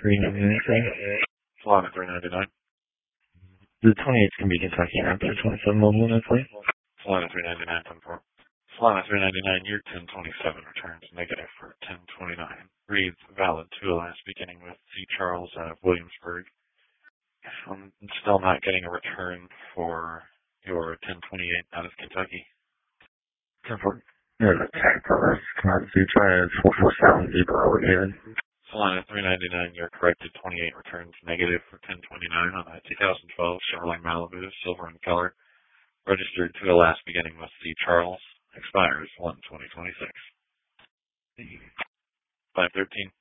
$3.99, sir. Solana 399. The 28th can be Kentucky Raptor 27 mobile unit for you. Solana 399, 10-4. Solana 399, year 1027 returns negative for 1029. Reads valid to last beginning with C. Charles out of Williamsburg. I'm still not getting a return for your 1028 out of Kentucky. 10-4. Yeah, the tag colors. Come on, so you try it 447 over here. Solana 399, your corrected 28 returns negative for 1029 on a 2012 Chevrolet Malibu, silver in color. Registered to the last beginning with C. Charles. Expires 1/2026. 513.